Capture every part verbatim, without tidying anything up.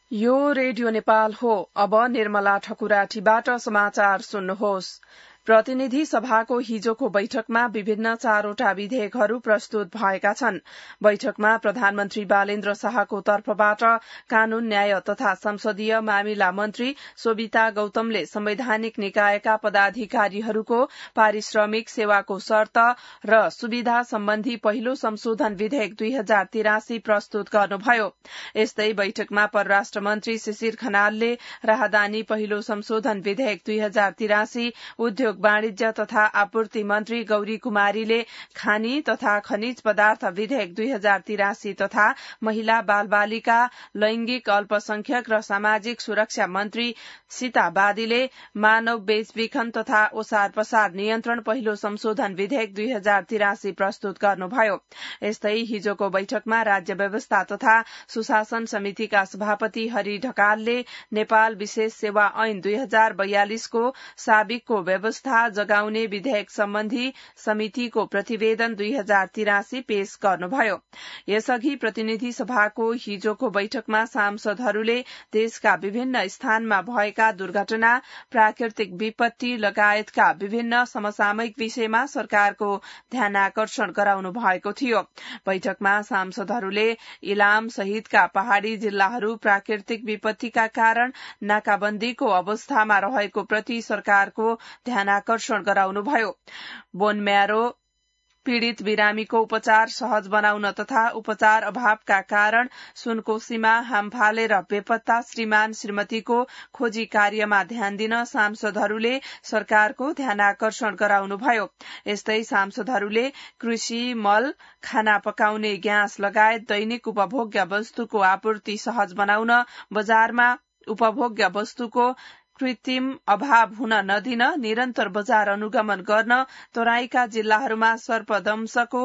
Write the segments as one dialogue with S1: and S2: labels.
S1: यो रेडियो नेपाल हो। अब निर्मला ठकुराठीबाट समाचार सुन्नुहोस्। प्रतिनिधि सभाको हिजोको बैठकमा विभिन्न चारवटा विधेयकहरू प्रस्तुत भएका छन्। बैठकमा प्रधानमन्त्री बालेन्द्र शाहको तर्फबाट कानून न्याय तथा संसदीय मामिला मन्त्री सोभिता गौतमले संवैधानिक निकायका पदाधिकारीहरूको पारिश्रमिक सेवाको शर्त र सुविधा सम्बन्धी पहिलो संशोधन विधेयक दुई हजार तिरासी प्रस्तुत गर्नुभयो। यस्तै बैठकमा परराष्ट्र मन्त्री शिशिर खनालले राहदानी पहिलो संशोधन विधेयक दुई हजार तिरासी, उद्योग वाणिज्य तथा आपूर्ति मन्त्री गौरी कुमारीले खानी तथा खनिज पदार्थ विधेयक दुई हजार तिरासी तथा महिला बाल बालिका, लैंगिक अल्पसंख्यक र सामाजिक सुरक्षा मन्त्री सीता बादीले मानव बेचबिखन तथा ओसार पसार नियन्त्रण पहिलो संशोधन विधेयक दुई हजार तिरासी प्रस्तुत गर्नुभयो। यस्तै हिजोको बैठकमा राज्य व्यवस्था तथा सुशासन समितिका सभापति हरि ढकालले नेपाल विशेष सेवा ऐन दुई हजार बयालिसको साबिकको व्यवस्था जगाउने विधेयक सम्बन्धी समितिको प्रतिवेदन दुई हजार तिरासी पेश गर्नुभयो। यसअघि प्रतिनिधि सभाको हिजोको बैठकमा सांसदहरूले देशका विभिन्न स्थानमा भएका दुर्घटना, प्राकृतिक विपत्ति लगायतका विभिन्न समसामयिक विषयमा सरकारको ध्यानाकर्षण गराउनु भएको थियो। बैठकमा सांसदहरूले इलाम सहितका पहाड़ी जिल्लाहरू प्राकृतिक विपत्तिका कारण नाकाबन्दीको अवस्थामा रहेको प्रति सरकारको ध्यानाकर्षण गराउनुभयो। बोनम्यारो पीड़ित बिरामीको उपचार सहज बनाउन तथा उपचार अभावका कारण सुनकोशीमा हामफाले र बेपत्ता श्रीमान श्रीमतीको खोजी कार्यमा ध्यान दिन सांसदहरूले सरकारको ध्यानाकर्षण गराउनुभयो। यस्तै सांसदहरूले कृषि मल, खाना पकाउने ग्यास लगायत दैनिक उपभोग्य वस्तुको आपूर्ति सहज बनाउन, बजारमा उपभोग्य वस्तुको कृत्रिम अभाव हुन नदिन, निरन्तर बजार अनुगमन गर्न, तराईका जिल्लाहरूमा सर्पदंशको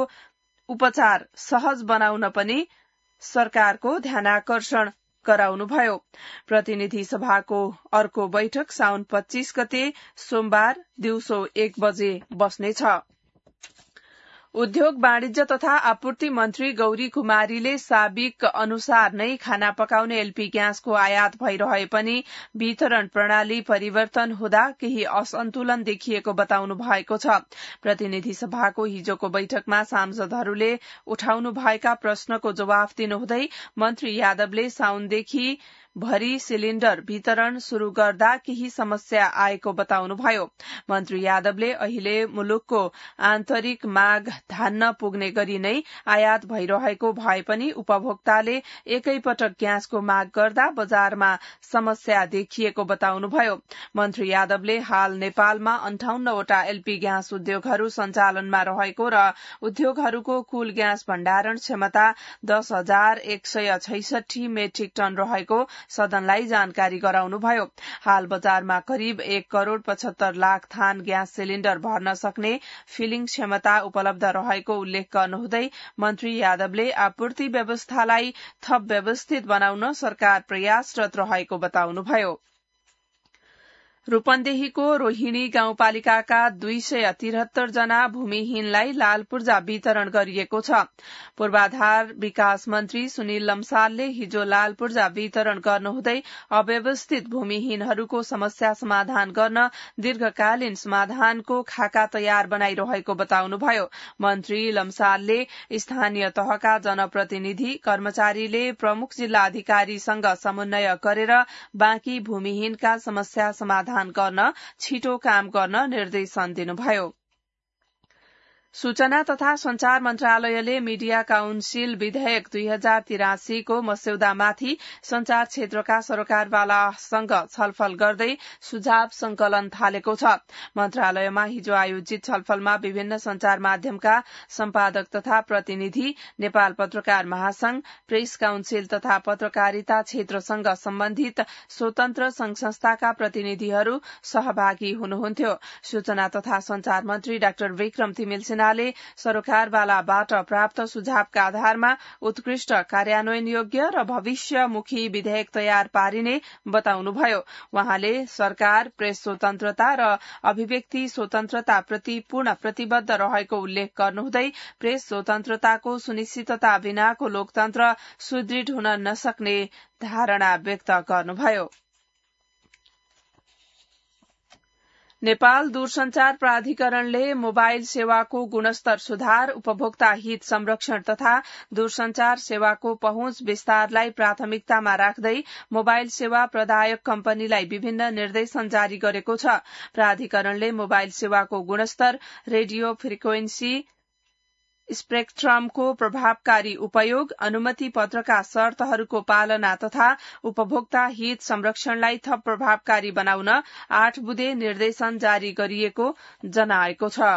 S1: उपचार सहज बनाउन पनि सरकारको ध्यानाकर्षण गराउनुभयो। प्रतिनिधि सभाको अर्को बैठक साउन पच्चीस गते सोमबार दिउँसो एक बजे बस्नेछ। उद्योग वाणिज्य तथा आपूर्ति मन्त्री गौरी कुमारीले साबिक अनुसार नै खाना पकाउने एलपी ग्यासको आयात भइरहे पनि वितरण प्रणाली परिवर्तन हुँदा केही असन्तुलन देखिएको बताउनु भएको छ। प्रतिनिधि सभाको हिजोको बैठकमा सांसदहरूले उठाउनु भएका प्रश्नको जवाफ दिनुहुँदै मन्त्री यादवले साउनदेखि भरी सिलिण्डर वितरण शुरू गर्दा केही समस्या आएको बताउनुभयो। मन्त्री यादवले अहिले मुलुकको आन्तरिक माग धान्न पुग्ने गरी नै आयात भइरहेको भए पनि उपभोक्ताले एकैपटक ग्यासको माग गर्दा बजारमा समस्या देखिएको बताउनुभयो। मन्त्री यादवले हाल नेपालमा अन्ठाउन्नवटा एलपी ग्यास उद्योगहरू सञ्चालनमा रहेको र उद्योगहरूको कुल ग्यास भण्डारण क्षमता दस हजार एक सय छैसठी मेट्रिक टन रहेको सदनलाई जानकारी गराउनुभयो। हाल बजारमा करिब एक करोड़ पचहत्तर लाख थान ग्यास सिलिण्डर भर्न सक्ने फिलिङ क्षमता उपलब्ध रहेको उल्लेख गर्नुहुँदै मन्त्री यादवले आपूर्ति व्यवस्थालाई थप व्यवस्थित बनाउन सरकार प्रयासरत रहेको बताउनुभयो। रूपन्देहीको रोहिणी गाउँपालिकाका दुई सय तिहत्तर जना भूमिहीनलाई लाल पूर्जा वितरण गरिएको छ। पूर्वाधार विकास मन्त्री सुनिल लम्सालले हिजो लाल पूर्जा वितरण गर्नुहुँदै अव्यवस्थित भूमिहीनहरूको समस्या समाधान गर्न दीर्घकालीन समाधानको खाका तयार बनाइरहेको बताउनुभयो। मन्त्री लम्सालले स्थानीय तहका जनप्रतिनिधि, कर्मचारीले प्रमुख जिल्ला अधिकारीसँग समन्वय गरेर बाँकी भूमिहीनका समस्या समाधान गर्न छिटो काम गर्न निर्देशन दिनुभयो। सूचना तथा संचार मन्त्रालयले मीडिया काउन्सिल विधेयक दुई हजार तिरासीको मस्यौदामाथि संचार क्षेत्रका सरकारवालासँग छलफल गर्दै सुझाव संकलन थालेको छ। मन्त्रालयमा हिजो आयोजित छलफलमा विभिन्न संचार माध्यमका सम्पादक तथा प्रतिनिधि, नेपाल पत्रकार महासंघ, प्रेस काउन्सिल तथा पत्रकारिता क्षेत्रसँग सम्बन्धित स्वतन्त्र संघ संस्थाका प्रतिनिधिहरू सहभागी हुनुहुन्थ्यो। सूचना तथा संचार मन्त्री डाक्टर विक्रम तिमिल सिन्हा सेनाले सरोकारवालाबाट प्राप्त सुझावका आधारमा उत्कृष्ट कार्यान्वयन योग्य र भविष्यमुखी विधेयक तयार पारिने बताउनुभयो। उहाँले सरकार प्रेस स्वतन्त्रता र अभिव्यक्ति स्वतन्त्रता प्रति पूर्ण प्रतिबद्ध रहेको उल्लेख गर्नुहुँदै प्रेस स्वतन्त्रताको सुनिश्चितता बिनाको लोकतन्त्र सुदृढ हुन नसक्ने धारणा व्यक्त गर्नुभयो। नेपाल दूरसञ्चार प्राधिकरणले मोबाइल सेवाको गुणस्तर सुधार, उपभोक्ता हित संरक्षण तथा दूरसञ्चार सेवाको पहुँच विस्तारलाई प्राथमिकतामा राख्दै मोबाइल सेवा प्रदायक कम्पनीलाई विभिन्न निर्देशन जारी गरेको छ। प्राधिकरणले मोबाइल सेवाको गुणस्तर, रेडियो फ्रिक्वेन्सी स्पेक्ट्रमको प्रभावकारी उपयोग, अनुमति पत्रका शर्तहरूको पालना तथा उपभोक्ता हित संरक्षणलाई थप प्रभावकारी बनाउन आठ बुँदे निर्देशन जारी गरिएको जनाएको छ।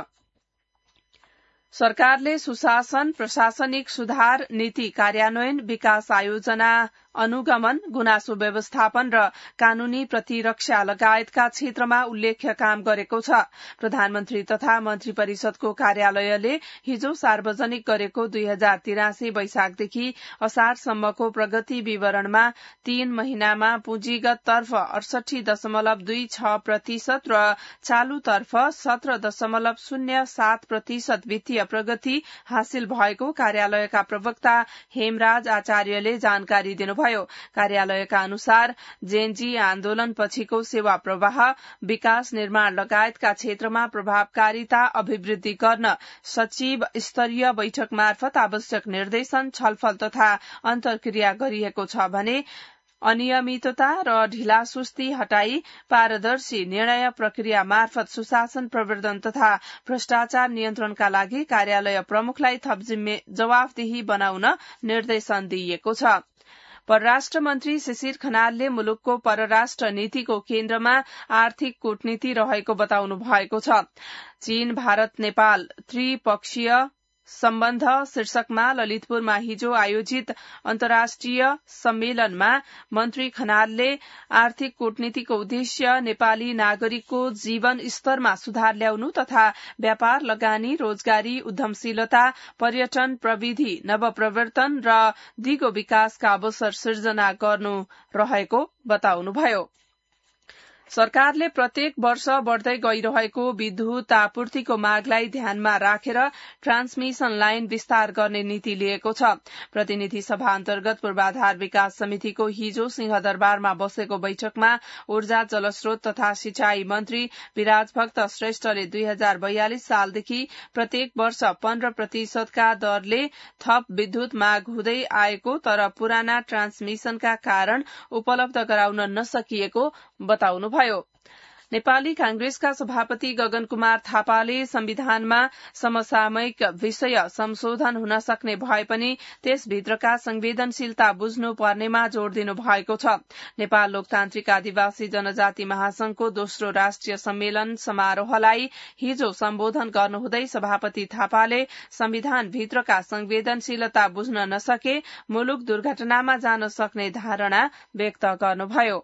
S1: सरकारले सुशासन, प्रशासनिक सुधार, नीति कार्यान्वयन, विकास आयोजना अनुगमन, गुनासो व्यवस्थापन र कानूनी प्रतिरक्षा लगायतका क्षेत्रमा उल्लेख्य काम गरेको छ। प्रधानमन्त्री तथा मन्त्री परिषदको कार्यालयले हिजो सार्वजनिक गरेको दुई हजार तिरासी वैशाखदेखि असारसम्मको प्रगति विवरणमा तीन महिनामा पुँजीगत तर्फ अडसठी दशमलव दुई छ प्रतिशत र चालूतर्फ सत्र दशमलव शून्य सात प्रतिशत वित्तीय प्रगति हासिल भएको कार्यालयका प्रवक्ता हेमराज आचार्यले जानकारी दिनुभयो। कार्यालयका अनुसार जेनजी आन्दोलन पछिको सेवा प्रवाह, विकास निर्माण लगायतका क्षेत्रमा प्रभावकारिता अभिवृद्धि गर्न सचिव स्तरीय बैठक मार्फत आवश्यक निर्देशन, छलफल तथा अन्तर्क्रिया गरिएको छ भने अनियमितता र ढिलासुस्ती हटाई पारदर्शी निर्णय प्रक्रिया मार्फत सुशासन प्रवर्धन तथा भ्रष्टाचार नियन्त्रणका लागि कार्यालय प्रमुखलाई थप जवाफदेही बनाउन निर्देशन दिइएको छ। परराष्ट्र मन्त्री शिशिर खनालले मुलुकको परराष्ट्र नीतिको केन्द्रमा आर्थिक कूटनीति रहेको बताउनु भएको छ। चीन, भारत, नेपाल त्रिपक्षीय सम्बन्ध शीर्षकमा ललितपुरमा हिजो आयोजित अन्तर्राष्ट्रिय सम्मेलनमा मन्त्री खनालले आर्थिक कूटनीतिको उद्देश्य नेपाली नागरिकको जीवन स्तरमा सुधार ल्याउनु तथा व्यापार, लगानी, रोजगारी, उद्यमशीलता, पर्यटन, प्रविधि नवप्रवर्तन र दिगो विकासका अवसर सिर्जना गर्नु रहेको बताउनुभयो। सरकारले प्रत्येक वर्ष बढ़दै गइरहेको विद्युत आपूर्तिको मागलाई ध्यानमा राखेर ट्रान्समिशन लाइन विस्तार गर्ने नीति लिएको छ। प्रतिनिधि सभा अन्तर्गत पूर्वाधार विकास समितिको हिजो सिंहदरबारमा बसेको बैठकमा ऊर्जा, जलस्रोत तथा सिंचाई मन्त्री विराज भक्त श्रेष्ठले दुई हजार बयालिस सालदेखि प्रत्येक वर्ष पन्ध्र प्रतिशतका दरले थप विद्युत माग हुँदै आएको तर पुराना ट्रान्समिशनका कारण उपलब्ध गराउन नसकिएको बताउनु भयो। नेपाली कांग्रेसका सभापति गगन कुमार थापाले संविधानमा समसामयिक विषय संशोधन हुन सक्ने भए पनि त्यसभित्रका संवेदनशीलता बुझ्नु पर्नेमा जोड़ दिनु भएको छ। नेपाल लोकतान्त्रिक आदिवासी जनजाति महासंघको दोस्रो राष्ट्रिय सम्मेलन समारोहलाई हिजो सम्बोधन गर्नुहुँदै सभापति थापाले संविधानभित्रका संवेदनशीलता बुझ्न नसके मुलुक दुर्घटनामा जान सक्ने धारणा व्यक्त गर्नुभयो।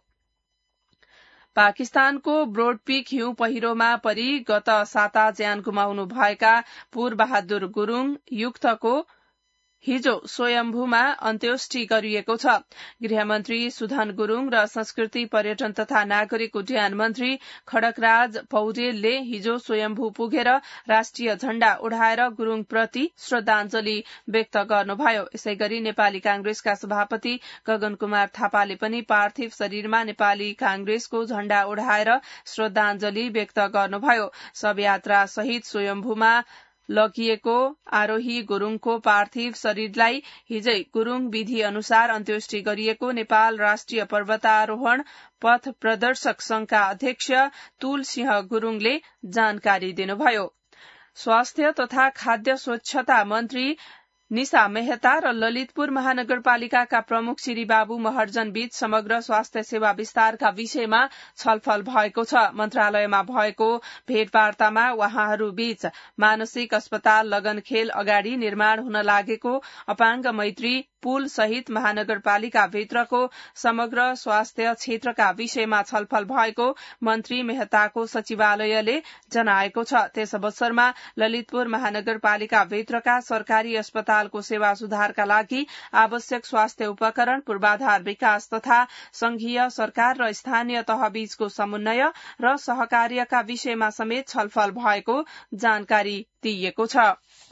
S1: पाकिस्तानको ब्रोडपीक हिउँ पहिरोमा परि गत साता ज्यान गुमाउनु भएका पूर बहादुर गुरूङ युक्तको हिजो स्वयम्भूमा अन्त्येष्टि गरिएको छ। गृहमन्त्री सुधन गुरूङ र संस्कृति पर्यटन तथा नागरिक उड्डयन मन्त्री खड्गराज पौडेलले हिजो स्वयम्भू पुगेर राष्ट्रिय झण्डा उडाएर गुरूङप्रति श्रद्धाञ्जली व्यक्त गर्नुभयो। यसै गरी नेपाली कांग्रेसका सभापति गगन कुमार थापाले पनि पार्थिव शरीरमा नेपाली कांग्रेसको झण्डा उडाएर श्रद्धाञ्जली व्यक्त गर्नुभयो। शवयात्रा सहित स्वयम्भूमा लगिएको आरोही गुरूङको पार्थिव शरीरलाई हिजै गुरूङ विधि अनुसार अन्त्येष्टि गरिएको नेपाल राष्ट्रिय पर्वतारोहण पथ प्रदर्शक संघका अध्यक्ष तुल सिंह गुरूङले जानकारी दिनुभयो। स्वास्थ्य तथा खाद्य स्वच्छता मन्त्री निशा मेहता र ललितपुर महानगरपालिकाका प्रमुख श्री बाबु महर्जन बीच समग्र स्वास्थ्य सेवा विस्तारका विषयमा छलफल भएको छ। मन्त्रालयमा भएको भेटवार्तामा उहाँहरू बीच मानसिक अस्पताल लगनखेल अगाडि निर्माण हुन लागेको अपाङ्ग मैत्री पुल सहित महानगरपालिका भित्रको समग्र स्वास्थ्य क्षेत्रका विषयमा छलफल भएको मन्त्री मेहताको सचिवालयले जनाएको छ। त्यस अवसरमा ललितपुर महानगरपालिका भित्रका सरकारी अस्पतालको सेवा सुधारका लागि आवश्यक स्वास्थ्य उपकरण, पूर्वाधार विकास तथा संघीय सरकार र स्थानीय तह बीचको समन्वय र सहकार्यका विषयमा समेत छलफल भएको जानकारी दिइएको छ।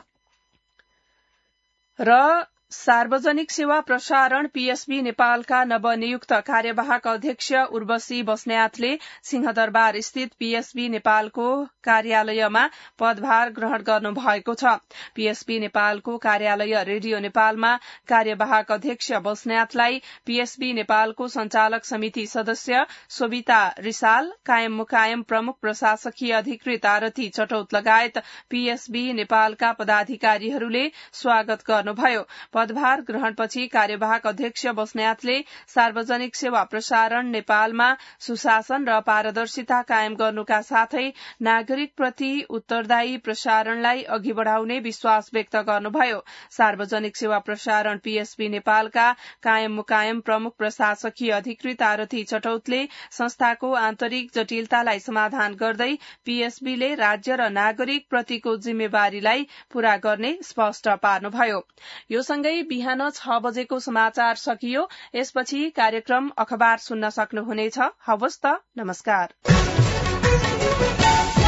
S1: र सार्वजनिक सेवा प्रसारण पीएसबी नेपालका नवनियुक्त कार्यवाहक अध्यक्ष उर्वशी बस्नेतले सिंहदरबार स्थित पीएसबी नेपालको कार्यालयमा पदभार ग्रहण गर्नु भएको छ। पीएसबी नेपालको कार्यालय रेडियो नेपालमा कार्यवाहक अध्यक्ष बस्नेतलाई पीएसबी नेपालको संचालक समिति सदस्य सोभिता रिसाल, कायम मुकायम प्रमुख प्रशासकीय अधिकृत आरती चटौत लगायत पीएसबी नेपालका पदाधिकारीहरूले स्वागत गर्नुभयो। पदभार ग्रहणपछि कार्यवाहक अध्यक्ष बस्नेतले सार्वजनिक सेवा प्रसारण नेपालमा सुशासन र पारदर्शिता कायम गर्नुका साथै नागरिकप्रति उत्तरदायी प्रसारणलाई अघि बढ़ाउने विश्वास व्यक्त गर्नुभयो। सार्वजनिक सेवा प्रसारण पीएसबी नेपालका कायम मुकायम प्रमुख प्रशासकीय अधिकृत आरती चटौतले संस्थाको आन्तरिक जटिलतालाई समाधान गर्दै पीएसबीले राज्य र नागरिक प्रतिको जिम्मेवारीलाई पूरा गर्ने स्पष्ट पार्नुभयो। यो सँगै बिहान छ बजेको समाचार सकियो। यसपछि कार्यक्रम अखबार सुन्न सक्नुहुनेछ। हवस् त, नमस्कार।